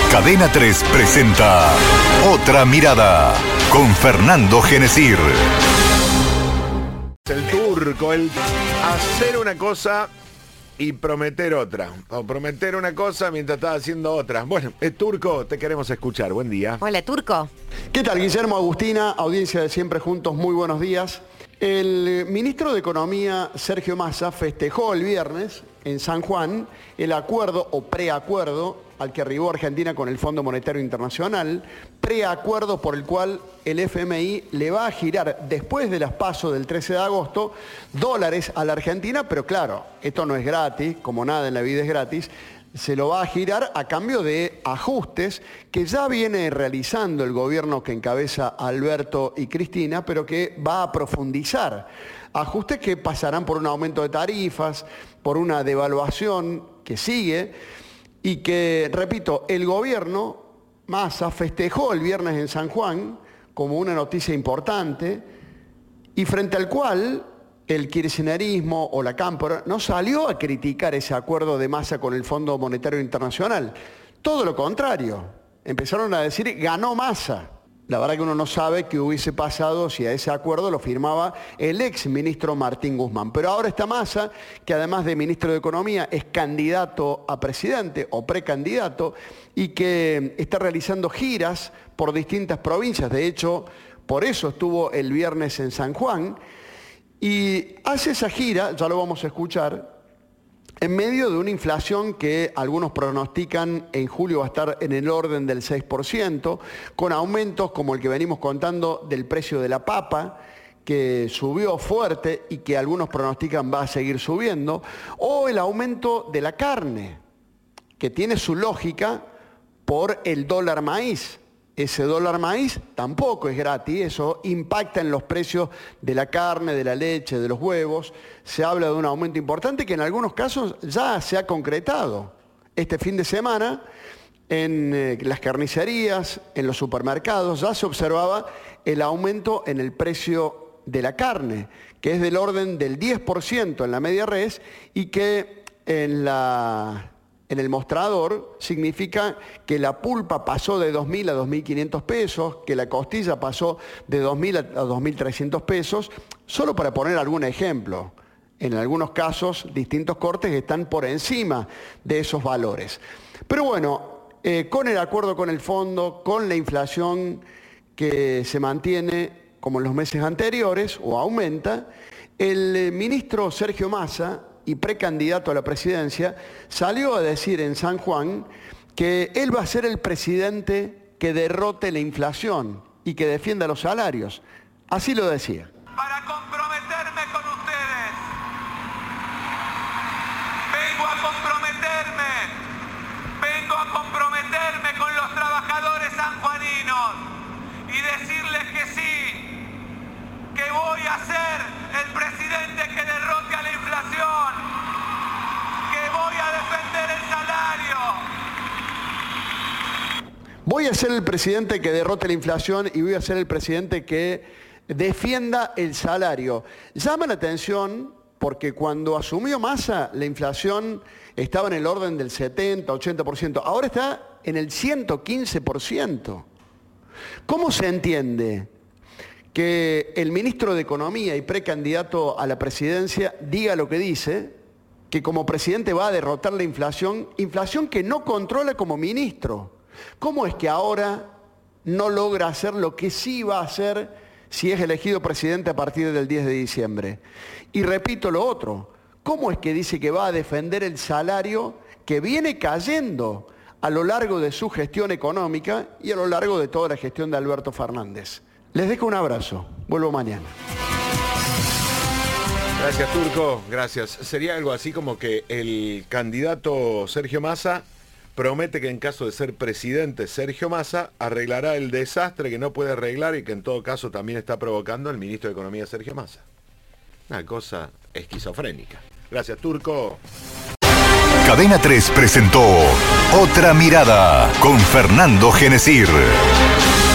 Cadena 3 presenta Otra Mirada con Fernando Genesir. El turco, el hacer una cosa y prometer otra. O prometer una cosa mientras estás haciendo otra. Bueno, Turco, te queremos escuchar. Buen día. Hola, Turco. ¿Qué tal, Guillermo, Agustina? Audiencia de Siempre Juntos, muy buenos días. El ministro de Economía, Sergio Massa, festejó el viernes en San Juan el acuerdo o preacuerdo al que arribó Argentina con el Fondo Monetario Internacional, preacuerdo por el cual el FMI le va a girar, después de las PASO del 13 de agosto, dólares a la Argentina, pero claro, esto no es gratis, como nada en la vida es gratis, se lo va a girar a cambio de ajustes que ya viene realizando el gobierno que encabeza Alberto y Cristina, pero que va a profundizar. Ajustes que pasarán por un aumento de tarifas, por una devaluación que sigue y que, repito, el gobierno, Massa, festejó el viernes en San Juan como una noticia importante y frente al cual el kirchnerismo o la Cámpora no salió a criticar ese acuerdo de Massa con el Fondo Monetario Internacional. Todo lo contrario. Empezaron a decir, ganó Massa. La verdad que uno no sabe qué hubiese pasado si a ese acuerdo lo firmaba el ex ministro Martín Guzmán. Pero ahora está Massa, que además de ministro de Economía es candidato a presidente o precandidato y que está realizando giras por distintas provincias. De hecho, por eso estuvo el viernes en San Juan. Y hace esa gira, ya lo vamos a escuchar, en medio de una inflación que algunos pronostican en julio va a estar en el orden del 6%, con aumentos como el que venimos contando del precio de la papa, que subió fuerte y que algunos pronostican va a seguir subiendo, o el aumento de la carne, que tiene su lógica por el dólar maíz. Ese dólar maíz tampoco es gratis, eso impacta en los precios de la carne, de la leche, de los huevos. Se habla de un aumento importante que en algunos casos ya se ha concretado. Este fin de semana en las carnicerías, en los supermercados, ya se observaba el aumento en el precio de la carne, que es del orden del 10% en la media res y que en el mostrador significa que la pulpa pasó de 2.000 a 2.500 pesos, que la costilla pasó de 2.000 a 2.300 pesos, solo para poner algún ejemplo. En algunos casos, distintos cortes están por encima de esos valores. Pero bueno, con el acuerdo con el fondo, con la inflación que se mantiene como en los meses anteriores o aumenta, el ministro Sergio Massa, y precandidato a la presidencia, salió a decir en San Juan que él va a ser el presidente que derrote la inflación y que defienda los salarios. Así lo decía. Para comprometerme con ustedes, vengo a comprometerme con los trabajadores sanjuaninos y decirles que sí, que voy a ser el presidente que derrote a la inflación, que voy a defender el salario. Voy a ser el presidente que derrote la inflación y voy a ser el presidente que defienda el salario. Llama la atención porque cuando asumió Massa, la inflación estaba en el orden del 70, 80%. Ahora está en el 115%. ¿Cómo se entiende que el ministro de Economía y precandidato a la presidencia diga lo que dice, que como presidente va a derrotar la inflación, inflación que no controla como ministro? ¿Cómo es que ahora no logra hacer lo que sí va a hacer si es elegido presidente a partir del 10 de diciembre? Y repito lo otro, ¿cómo es que dice que va a defender el salario que viene cayendo a lo largo de su gestión económica y a lo largo de toda la gestión de Alberto Fernández? Les dejo un abrazo. Vuelvo mañana. Gracias, Turco. Gracias. Sería algo así como que el candidato Sergio Massa promete que en caso de ser presidente Sergio Massa arreglará el desastre que no puede arreglar y que en todo caso también está provocando el ministro de Economía Sergio Massa. Una cosa esquizofrénica. Gracias, Turco. Cadena 3 presentó Otra Mirada con Fernando Genesir.